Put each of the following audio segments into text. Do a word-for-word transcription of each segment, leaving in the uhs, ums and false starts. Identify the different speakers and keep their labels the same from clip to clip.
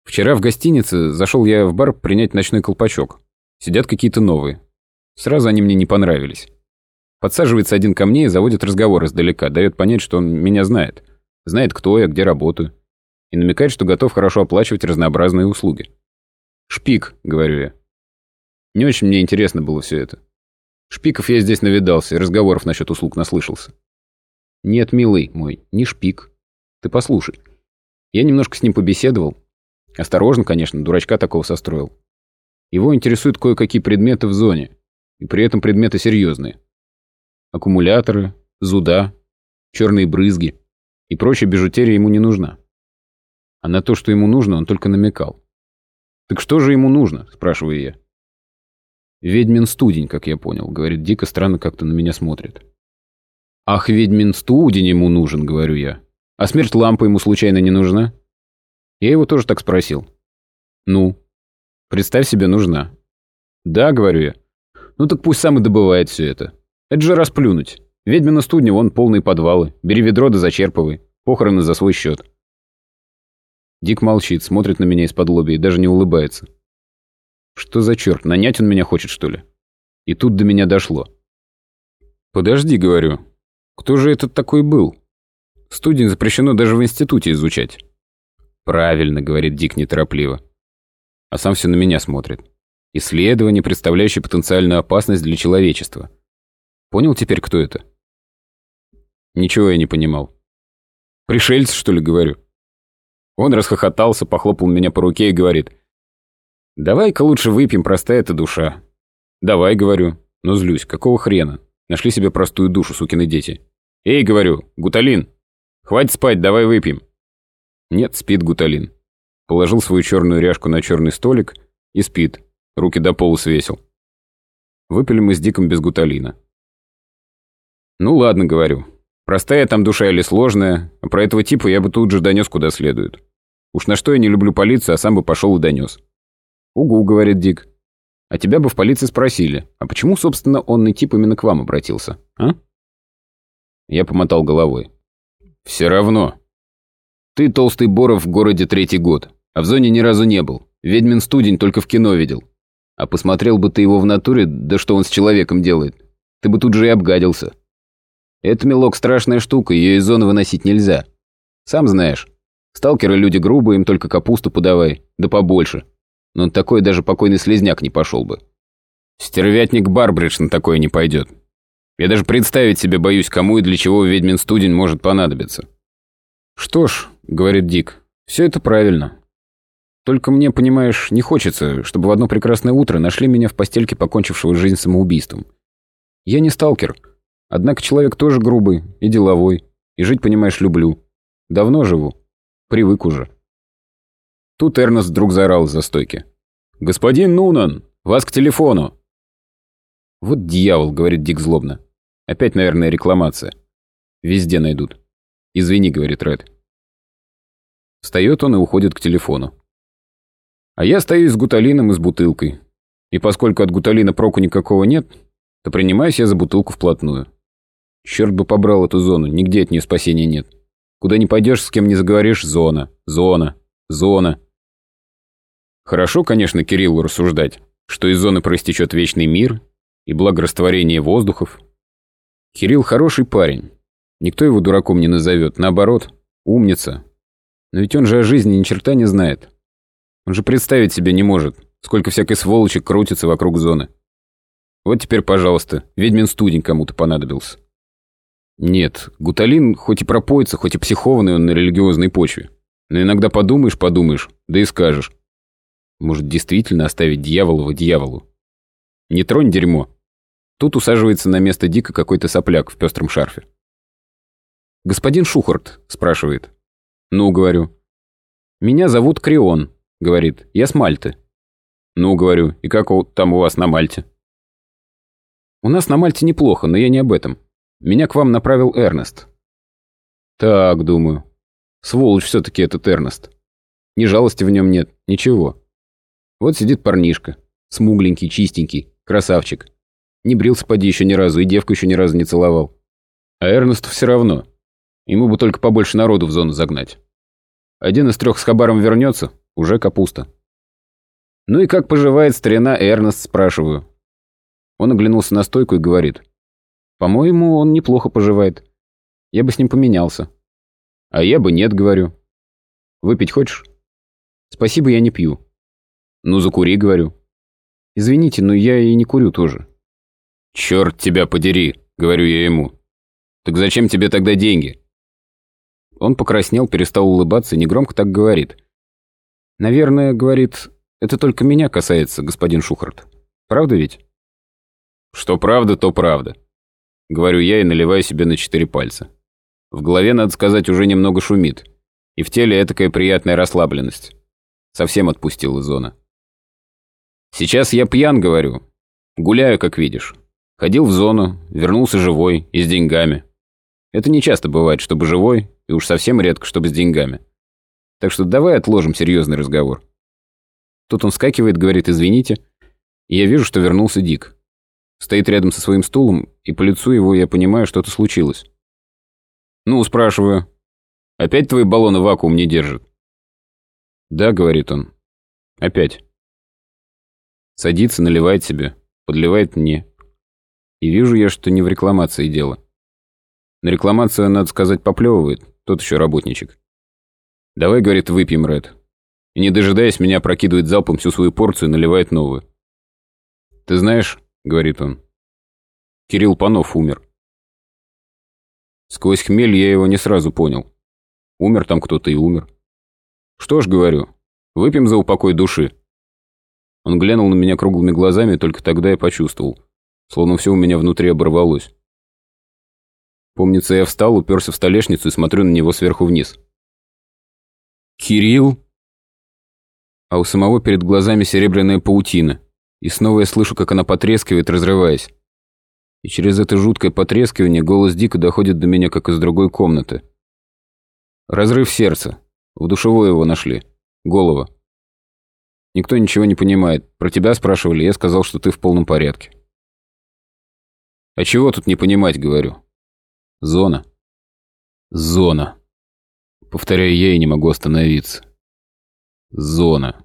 Speaker 1: Вчера в гостинице зашел я в бар принять ночной колпачок. Сидят какие-то новые. Сразу они мне не понравились. Подсаживается один ко мне и заводит разговор издалека, дает понять, что он меня знает. Знает, кто я, где работаю. И намекает, что готов хорошо оплачивать разнообразные услуги. «Шпик», — говорю я. Не очень мне интересно было все это. Шпиков я здесь навидался, и разговоров насчет услуг наслышался. Нет, милый мой, не шпик. Ты послушай. Я немножко с ним побеседовал. Осторожно, конечно, дурачка такого состроил. Его интересуют кое-какие предметы в зоне. И при этом предметы серьезные. Аккумуляторы, зуда, черные брызги и прочая бижутерия ему не нужна. А на то, что ему нужно, он только намекал. «Так что же ему нужно?» – спрашиваю я. «Ведьмин студень, как я понял», – говорит Дико, странно как-то на меня смотрит. «Ах, ведьмин студень ему нужен», – говорю я. «А смерть лампы ему случайно не нужна?» Я его тоже так спросил. «Ну?» «Представь себе, нужна». «Да», — говорю я. «Ну так пусть сам и добывает все это. Это же расплюнуть. Ведьмина студня, вон полные подвалы. Бери ведро да зачерпывай. Похороны за свой счет». Дик молчит, смотрит на меня из-под лобья и даже не улыбается. Что за черт, нанять он меня хочет, что ли? И тут до меня дошло. «Подожди», — говорю. «Кто же этот такой был? Студень запрещено даже в институте изучать». «Правильно», — говорит Дик неторопливо. А сам все на меня смотрит. Исследование, представляющее потенциальную опасность для человечества. Понял теперь, кто это? Ничего я не понимал. «Пришельцы, что ли?» — говорю. Он расхохотался, похлопал меня по руке и говорит: «Давай-ка лучше выпьем, простая эта душа». «Давай», — говорю, но злюсь. Какого хрена? Нашли себе простую душу, сукины дети. «Эй», — говорю, — «Гуталин, хватит спать, давай выпьем». Нет, спит Гуталин. Положил свою черную ряжку на черный столик и спит. Руки до пола свесил. Выпили мы с Диком без Гуталина. «Ну ладно», — говорю. «Простая там душа или сложная, а про этого типа я бы тут же донес куда следует. Уж на что я не люблю полицию, а сам бы пошел и донес». «Угу», — говорит Дик. «А тебя бы в полиции спросили, а почему, собственно, онный тип именно к вам обратился, а?» Я помотал головой. «Все равно. Ты, толстый Боров, в городе третий год, а в зоне ни разу не был. Ведьмин студень только в кино видел. А посмотрел бы ты его в натуре, да что он с человеком делает, ты бы тут же и обгадился. Это, милок, страшная штука, ее из зоны выносить нельзя. Сам знаешь, сталкеры люди грубые, им только капусту подавай, да побольше. Но такой даже покойный слизняк не пошел бы. Стервятник Барбридж на такое не пойдет. Я даже представить себе боюсь, кому и для чего ведьмин студень может понадобиться». «Что ж», — говорит Дик, — «все это правильно. Только мне, понимаешь, не хочется, чтобы в одно прекрасное утро нашли меня в постельке покончившего жизнь самоубийством. Я не сталкер, однако человек тоже грубый и деловой, и жить, понимаешь, люблю. Давно живу, привык уже». Тут Эрнест вдруг заорал из-за стойки: «Господин Нунан, вас к телефону!» «Вот дьявол», — говорит Дик злобно. «Опять, наверное, рекламация. Везде найдут». «Извини», — говорит Ред. Встает он и уходит к телефону. А я стою с Гуталином и с бутылкой. И поскольку от Гуталина проку никакого нет, то принимаюсь я за бутылку вплотную. Черт бы побрал эту зону, нигде от нее спасения нет. Куда ни пойдешь, с кем не заговоришь — зона, зона, зона. Хорошо, конечно, Кириллу рассуждать, что из зоны проистечет вечный мир и благорастворение воздухов. Кирилл хороший парень. Никто его дураком не назовет, наоборот, умница. Но ведь он же о жизни ни черта не знает. Он же представить себе не может, сколько всякой сволочи крутится вокруг зоны. Вот теперь, пожалуйста, ведьмин студень кому-то понадобился. Нет, Гуталин хоть и пропоится, хоть и психованный он на религиозной почве, но иногда подумаешь-подумаешь, да и скажешь: может, действительно оставить дьяволова дьяволу? Не тронь дерьмо. Тут усаживается на место Дика какой-то сопляк в пестром шарфе. «Господин Шухарт?» – спрашивает. «Ну», – говорю. «Меня зовут Крион», – говорит. «Я с Мальты». «Ну», – говорю, – «и как там у вас на Мальте?» «У нас на Мальте неплохо, но я не об этом. Меня к вам направил Эрнест». «Так, думаю. Сволочь все-таки этот Эрнест. Ни жалости в нем нет, ничего. Вот сидит парнишка, смугленький, чистенький, красавчик. Не брился поди еще ни разу и девку еще ни разу не целовал. А Эрнесту все равно. Ему бы только побольше народу в зону загнать. Один из трех с хабаром вернется, Уже капуста. «Ну и как поживает старина Эрнест?» – спрашиваю. Он оглянулся на стойку и говорит. «По-моему, он неплохо поживает. Я бы с ним поменялся». «А я бы нет», – говорю. «Выпить хочешь?» «Спасибо, я не пью». «Ну, закури», – говорю. «Извините, но я и не курю тоже». «Черт тебя подери», – говорю я ему. «Так зачем тебе тогда деньги?» Он покраснел, перестал улыбаться и негромко так говорит. «Наверное, — говорит, — это только меня касается, господин Шухарт. Правда ведь?» «Что правда, то правда», — говорю я и наливаю себе на четыре пальца. В голове, надо сказать, уже немного шумит. И в теле этакая приятная расслабленность. Совсем отпустила зона. «Сейчас я пьян, — говорю. Гуляю, как видишь. Ходил в зону, вернулся живой и с деньгами. Это не часто бывает, чтобы живой, и уж совсем редко, чтобы с деньгами. Так что давай отложим серьезный разговор». Тут он вскакивает, говорит «извините», и я вижу, что вернулся Дик. Стоит рядом со своим стулом, и по лицу его я понимаю, что-то случилось. «Ну, — спрашиваю, — опять твои баллоны вакуум не держат?» «Да, — говорит он, — опять». Садится, наливает себе, подливает мне. И вижу я, что не в рекламации дело. На рекламацию, надо сказать, поплевывает, тот еще работничек. «Давай, — говорит, — выпьем, Ред». И, не дожидаясь меня, прокидывает залпом всю свою порцию и наливает новую. «Ты знаешь, — говорит он, — Кирилл Панов умер». Сквозь хмель я его не сразу понял. Умер там кто-то и умер. «Что ж, — говорю, — выпьем за упокой души». Он глянул на меня круглыми глазами, и только тогда я почувствовал, словно все у меня внутри оборвалось. Помнится, я встал, уперся в столешницу и смотрю на него сверху вниз. «Кирилл?» А у самого перед глазами серебряная паутина, и снова я слышу, как она потрескивает, разрываясь. И через это жуткое потрескивание голос Дика доходит до меня, как из другой комнаты. Разрыв сердца. В душевой его нашли. Голова. Никто ничего не понимает. Про тебя спрашивали, я сказал, что ты в полном порядке. «А чего тут не понимать?» — говорю. «Зона. Зона». Повторяю я и не могу остановиться. Зона.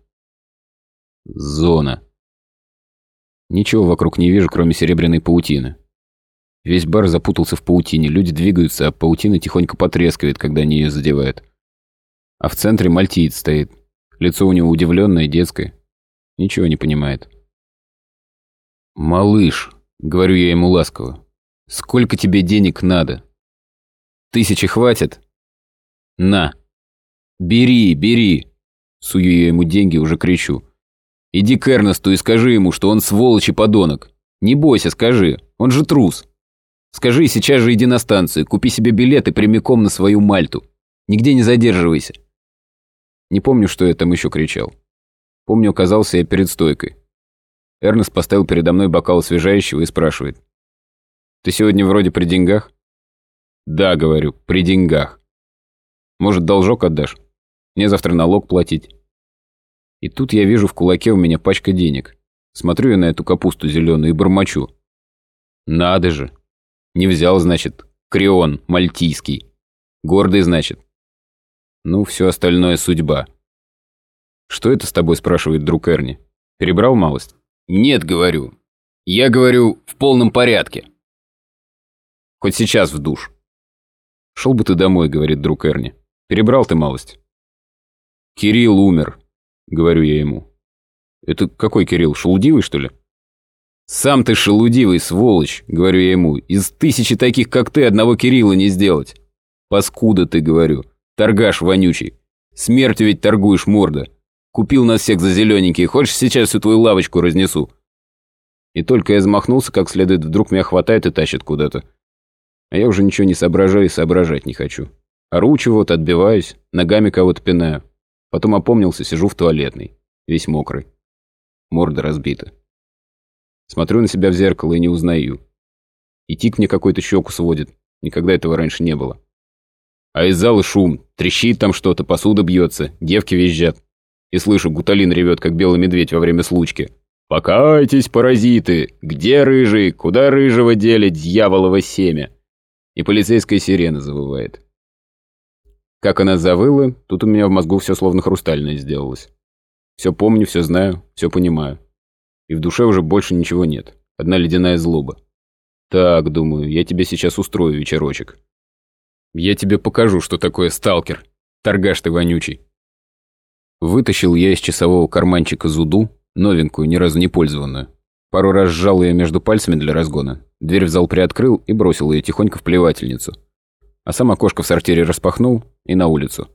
Speaker 1: Зона. Ничего вокруг не вижу, кроме серебряной паутины. Весь бар запутался в паутине, люди двигаются, а паутина тихонько потрескивает, когда они ее задевают. А в центре мальтиец стоит. Лицо у него удивленное, детское. Ничего не понимает. «Малыш», — говорю я ему ласково, — «сколько тебе денег надо? Тысячи хватит? На. Бери, бери». Сую я ему деньги, уже кричу. «Иди к Эрнесту и скажи ему, что он сволочь и подонок. Не бойся, скажи, он же трус. Скажи, сейчас же иди на станцию, купи себе билет и прямиком на свою Мальту. Нигде не задерживайся». Не помню, что я там еще кричал. Помню, оказался я перед стойкой. Эрнест поставил передо мной бокал освежающего и спрашивает. «Ты сегодня вроде при деньгах?» «Да, — говорю, — при деньгах. Может, должок отдашь? Мне завтра налог платить». И тут я вижу в кулаке у меня пачка денег. Смотрю я на эту капусту зеленую и бормочу. «Надо же! Не взял, значит, Крион мальтийский. Гордый, значит. Ну, все остальное судьба». «Что это с тобой?» — спрашивает друг Эрни. «Перебрал малость?» «Нет, — говорю. Я, говорю, в полном порядке. Хоть сейчас в душ». «Шел бы ты домой, — говорит друг Эрни. Перебрал ты малость». «Кирилл умер», — говорю я ему. «Это какой Кирилл, шелудивый, что ли?» «Сам ты шелудивый, сволочь», — говорю я ему. «Из тысячи таких, как ты, одного Кирилла не сделать. Паскуда ты, — говорю, — торгаш вонючий. Смертью ведь торгуешь, морда. Купил нас всех за зелененькие. Хочешь, сейчас всю твою лавочку разнесу?» И только я замахнулся как следует, вдруг меня хватает и тащит куда-то. А я уже ничего не соображаю и соображать не хочу. Ору чего-то, отбиваюсь, ногами кого-то пинаю. Потом опомнился, сижу в туалетной, весь мокрый. Морда разбита. Смотрю на себя в зеркало и не узнаю. И тик мне какой-то щеку сводит. Никогда этого раньше не было. А из зала шум. Трещит там что-то, посуда бьется, девки визжат. И слышу, гуталин ревет, как белый медведь во время случки. «Покайтесь, паразиты! Где рыжий? Куда рыжего дели, дьяволово семя?» И полицейская сирена завывает. Как она завыла, тут у меня в мозгу все словно хрустальное сделалось. Все помню, все знаю, все понимаю. И в душе уже больше ничего нет. Одна ледяная злоба. Так, думаю, я тебе сейчас устрою вечерочек. Я тебе покажу, что такое сталкер. Торгаш ты вонючий. Вытащил я из часового карманчика зуду, новенькую, ни разу не пользованную. Пару раз сжал ее между пальцами для разгона. Дверь в зал приоткрыл и бросил ее тихонько в плевательницу. А сам окошко в сортире распахнул и на улицу.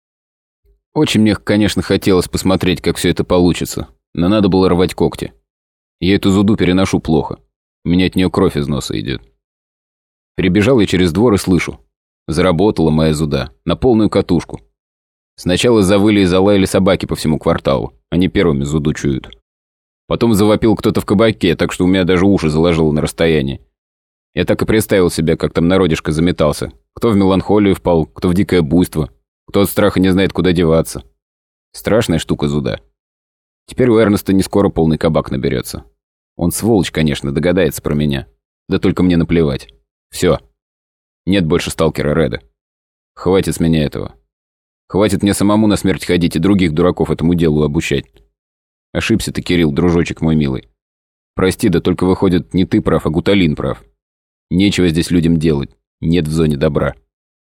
Speaker 1: Очень мне, конечно, хотелось посмотреть, как все это получится, но надо было рвать когти. Я эту зуду переношу плохо. У меня от нее кровь из носа идет. Перебежал я через двор и слышу. Заработала моя зуда. На полную катушку. Сначала завыли и залаяли собаки по всему кварталу. Они первыми зуду чуют. Потом завопил кто-то в кабаке, так что у меня даже уши заложило на расстоянии. Я так и представил себе, как там народишко заметался. Кто в меланхолию впал, кто в дикое буйство, кто от страха не знает, куда деваться. Страшная штука зуда. Теперь у Эрнеста не скоро полный кабак наберется. Он сволочь, конечно, догадается про меня. Да только мне наплевать. Все. Нет больше сталкера Реда. Хватит с меня этого. Хватит мне самому на смерть ходить и других дураков этому делу обучать. Ошибся ты, Кирилл, дружочек мой милый. Прости, да только выходит, не ты прав, а Гуталин прав. Нечего здесь людям делать. Нет в зоне добра.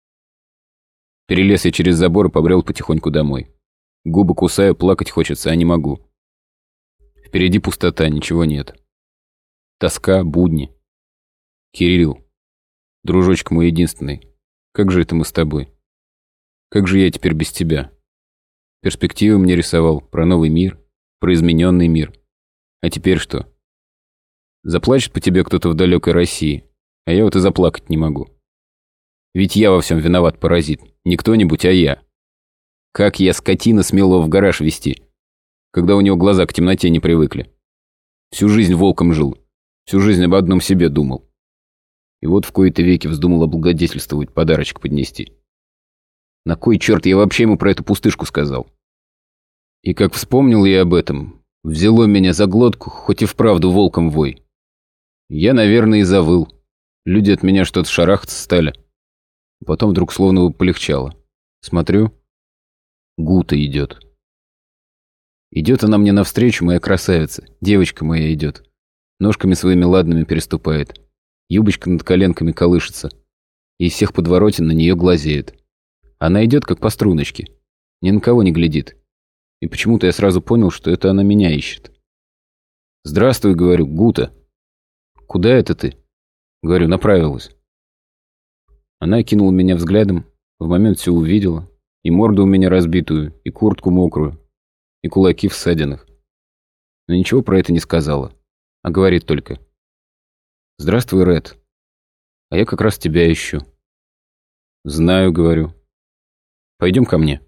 Speaker 1: Перелез я через забор и побрел потихоньку домой. Губы кусаю, плакать хочется, а не могу. Впереди пустота, ничего нет. Тоска, будни. Кирилл, дружочек мой единственный, как же это мы с тобой? Как же я теперь без тебя? Перспективы мне рисовал, про новый мир, про измененный мир. А теперь что? Заплачет по тебе кто-то в далекой России, а я вот и заплакать не могу. Ведь я во всем виноват, паразит. Не кто-нибудь, а я. Как я, скотина, смел его в гараж вести, когда у него глаза к темноте не привыкли. Всю жизнь волком жил, всю жизнь об одном себе думал. И вот в кои-то веки вздумал облагодетельствовать, подарочек поднести. На кой черт я вообще ему про эту пустышку сказал? И как вспомнил я об этом, взяло меня за глотку, хоть и вправду волком вой. Я, наверное, и завыл. Люди от меня что-то шарахаться стали. Потом вдруг словно полегчало. Смотрю, Гута идет. Идет она мне навстречу, моя красавица, девочка моя идет. Ножками своими ладными переступает. Юбочка над коленками колышется. И из всех подворотен на нее глазеет. Она идет, как по струночке. Ни на кого не глядит. И почему-то я сразу понял, что это она меня ищет. «Здравствуй», — говорю, — «Гута». «Куда это ты?» — говорю, направилась. Она кинула меня взглядом, в момент все увидела. И морду у меня разбитую, и куртку мокрую, и кулаки в ссадинах. Но ничего про это не сказала. А говорит только: «Здравствуй, Ред. А я как раз тебя ищу». «Знаю», — говорю. «Пойдем ко мне».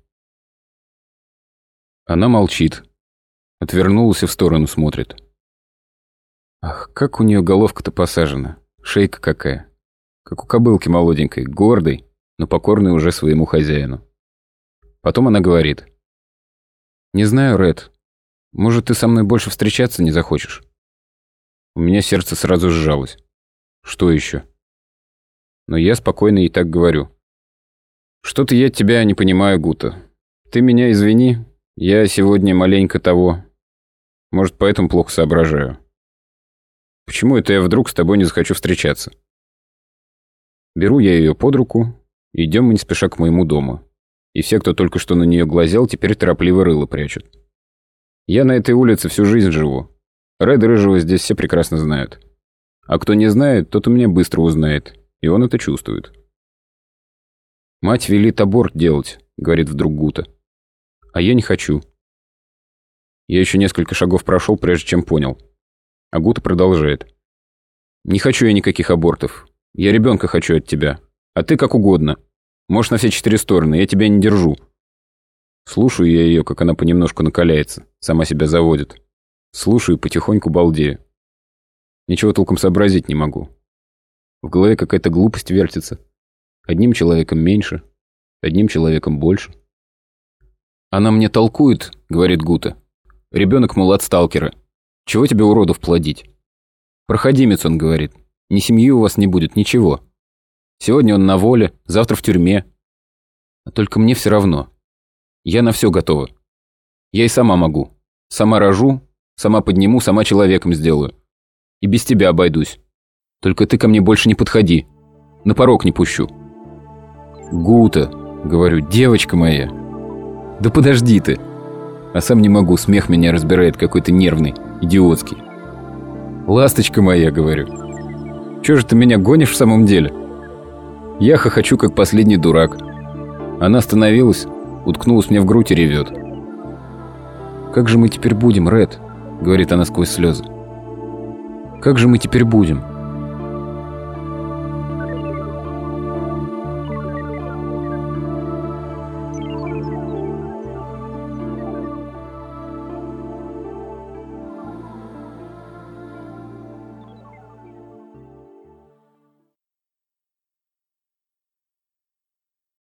Speaker 1: Она молчит. Отвернулась и в сторону смотрит. Ах, как у нее головка-то посажена. Шейка какая. Как у кобылки молоденькой, гордой, но покорной уже своему хозяину. Потом она говорит: «Не знаю, Ред, может, ты со мной больше встречаться не захочешь?» У меня сердце сразу сжалось. Что еще? Но я спокойно ей так говорю: «Что-то я тебя не понимаю, Гута. Ты меня извини, я сегодня маленько того. Может, поэтому плохо соображаю. Почему это я вдруг с тобой не захочу встречаться?» Беру я ее под руку, и идем мы не спеша к моему дому. И все, кто только что на нее глазел, теперь торопливо рыло прячут. Я на этой улице всю жизнь живу. Реда Рыжего здесь все прекрасно знают. А кто не знает, тот у меня быстро узнает, и он это чувствует. «Мать велит аборт делать», — говорит вдруг Гута. «А я не хочу». Я еще несколько шагов прошел, прежде чем понял. А Гута продолжает: «Не хочу я никаких абортов. Я ребенка хочу от тебя. А ты как угодно. Можешь на все четыре стороны, я тебя не держу». Слушаю я ее, как она понемножку накаляется, сама себя заводит. Слушаю и потихоньку балдею. Ничего толком сообразить не могу. В голове какая-то глупость вертится. Одним человеком меньше, одним человеком больше. «Она мне толкует», — говорит Гута. «Ребенок, мол, от сталкера. Чего тебе, уродов, плодить? Проходимец, он говорит. Ни семьи у вас не будет, ничего. Сегодня он на воле, завтра в тюрьме. А только мне все равно. Я на все готова. Я и сама могу. Сама рожу, сама подниму, сама человеком сделаю. И без тебя обойдусь. Только ты ко мне больше не подходи. На порог не пущу. Гута, говорю, девочка моя. Да подожди ты. А сам не могу, смех меня разбирает какой-то нервный, идиотский. Ласточка моя, говорю. Чё же ты меня гонишь в самом деле? Я хохочу, как последний дурак. Она остановилась, уткнулась мне в грудь и ревет. «Как же мы теперь будем, Ред?» — говорит она сквозь слезы. «Как же мы теперь будем?»